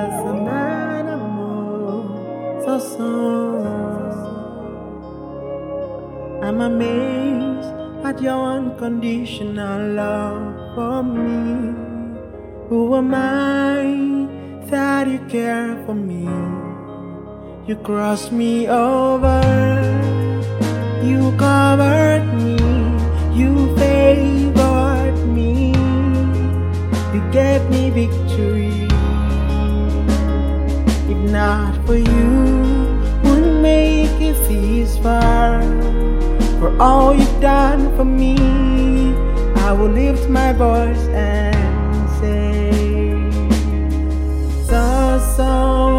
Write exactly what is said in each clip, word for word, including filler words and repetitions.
Jesus, a man amor, so so. I'm amazed at your unconditional love for me. Who am I that you care for me? You crossed me over, you covered me, you favored me, you gave me victory. If not for you, wouldn't make it this far. For all you've done for me, I will lift my voice and say, so, so,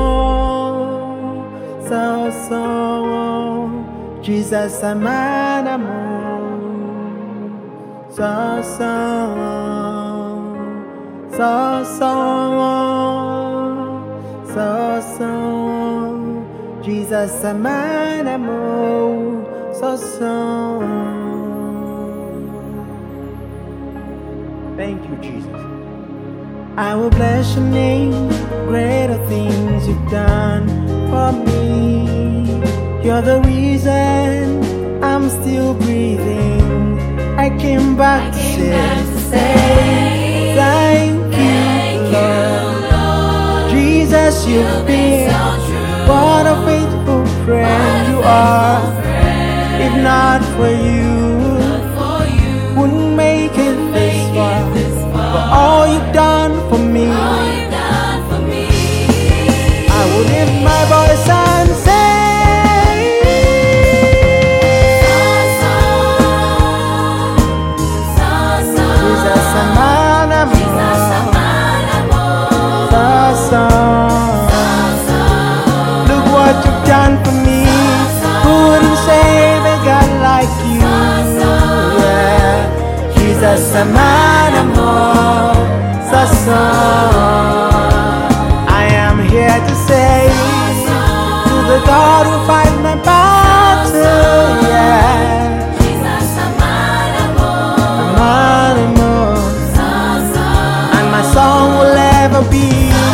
so, so, Jesus, I'm an amor. So, so, so, so, so, so, Jesus, I'm an amor. So, so. Thank you, Jesus. I will bless your name. Greater things you've done for me. You're the reason I'm still breathing. I came back, I to, came say, back to say thank, thank you, Lord. Lord. Jesus, you've, you've been, been so true. What a faithful friend you are. If not for you, not for you wouldn't make it wouldn't this, make far. It this far. For all you've done for me, all you've done for me, I will lift my voice and say, so, so, so, so, Jesus, I'm an amor. Jesus, I'm an amor. So, so, so, so, look what you've done for me. So, so, who wouldn't say like you, yeah. Jesus, I'm an amor, so, so. I am here to say to the God who fights my battle, yeah. Jesus, I'm an amor, I'm an amor, so, so. And my song will ever be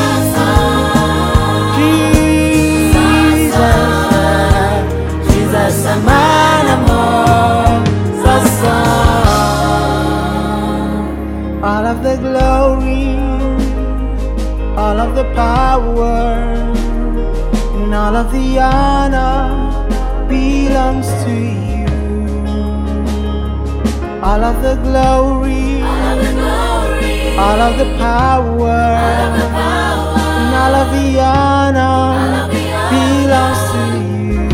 Jesus, yeah. Jesus, I'm an amor. All of the glory, all of the power, and all of the honor belongs to you. All of the glory, all of the, glory, all of the power, all of the power, and all of the honor, all of the honor belongs to you.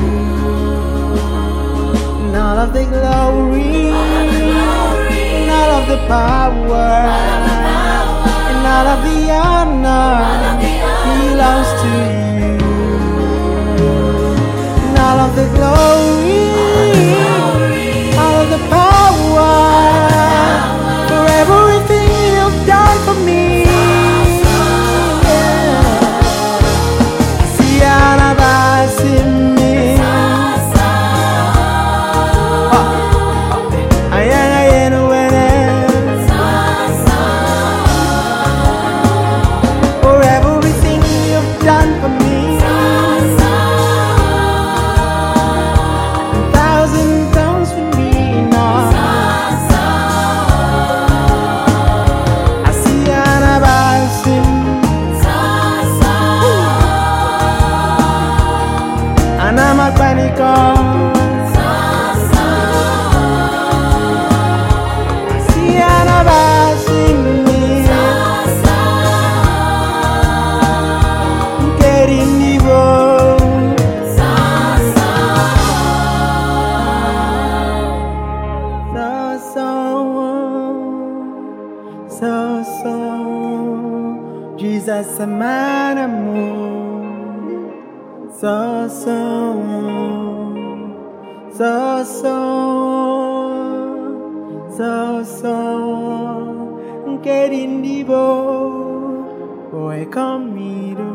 And all of the glory, all of the glory, and all of the power, all of the power, and all of the honor, all of the honor belongs to you. And all of the glory, all of the power, for everything you've done for me. So, so, Jesus, I'm an amor. So, so, so, so, so, so, getting the boy, boy, come me.